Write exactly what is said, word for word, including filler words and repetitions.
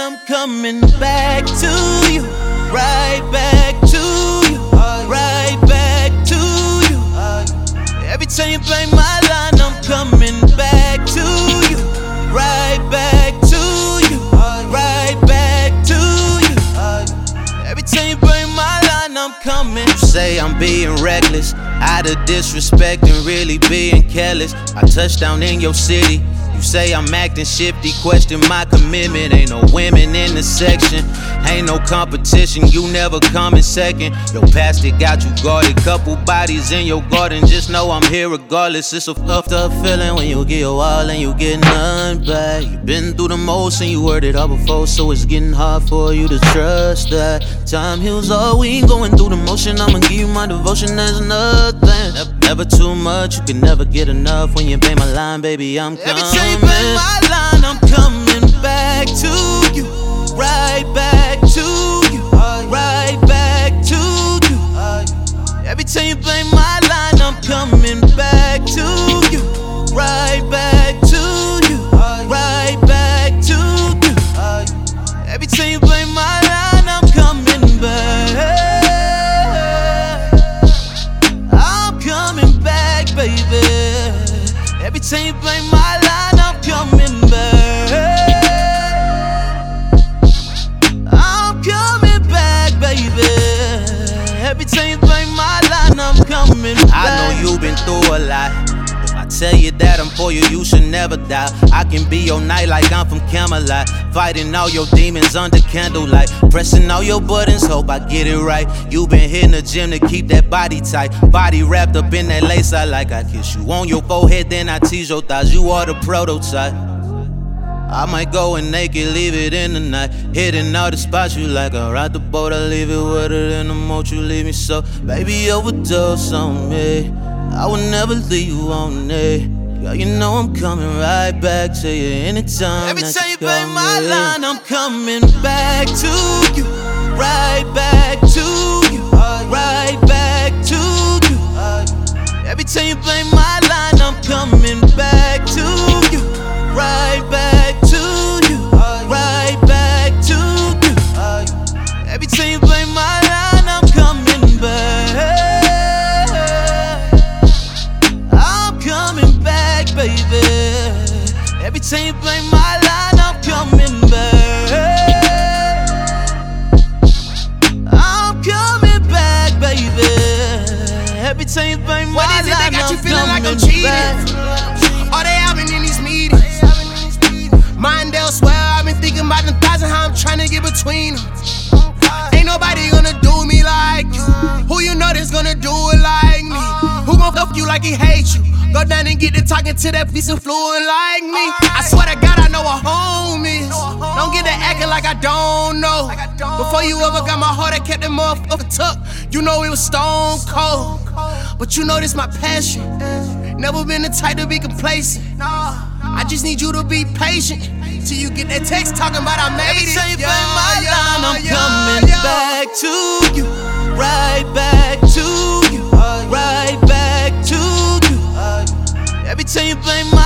I'm coming back to you, right back to you, right back to you. Every time you play my line, I'm coming back to you, right back to you, right back to you. Every time you play my line, I'm coming. You say I'm being reckless, out of disrespect and really being careless. I touched down in your city. You say I'm acting shifty, question my commitment. Ain't no women in the section, ain't no competition, you never come in second. Your past, it got you guarded, couple bodies in your garden. Just know I'm here regardless. It's a fucked up feeling when you get your all and you get none back. You been through the most and you heard it all before, so it's getting hard for you to trust that time heals all. We ain't going through the motion, I'ma give you my devotion, there's nothing. Never, never too much, you can never get enough. When you pay my line, baby, I'm coming. Every time you pay my line, I'm coming back to you, right back to you, right back to you. Every time you play my line, I'm coming back to you, right back to you, right back to you. Every time you play my line, I'm coming back. I'm coming back, baby. Every time you play my line, I'm coming back. I'm coming back, baby. Every time you play my line, I'm coming back. I know you've been through a lot. If I tell you that I'm for you, you should never die. I can be your night like I'm from Camelot, fighting all your demons under candlelight, pressing all your buttons, hope I get it right. You been hitting the gym to keep that body tight, body wrapped up in that lace I like. I kiss you on your forehead, then I tease your thighs. You are the prototype. I might go in naked, leave it in the night, hitting all the spots you like. I ride the boat, I leave it wetter than the moat you leave me. So baby, overdose on me, I would never leave you on it. Girl, you know I'm coming right back to you anytime. Every time you play my line, I'm coming back to you, right back to you, right back to you. Every time you play my line, I'm coming back to you, right back to you, right back to you. Every time you play my line, I'm coming back. I'm coming back, baby. Every time you play my line, I'm coming back. I'm coming back, baby. Every time you play my line, what is it that got you I'm feeling like I'm coming cheating? back. Are they having in these meetings? Mind elsewhere, I've been thinking about the thousand, how I'm trying to get between them. Ain't nobody gonna do me like you. Who you know that's gonna do it like me? Who gon' fuck you like he hates you? Go down and get to talking to that piece of fluid like me. I swear to God, I know what home is. Don't get to acting like I don't know. Before you ever got my heart, I kept that motherfucker tucked. You know it was stone cold, but you know this my passion. Never been the type to be complacent. I just need you to be patient till you get that text talking about I made Every it. time you Yeah, play my yeah, line, I'm yeah, coming yeah. back to you, right back to you, right back to you. Every time you play my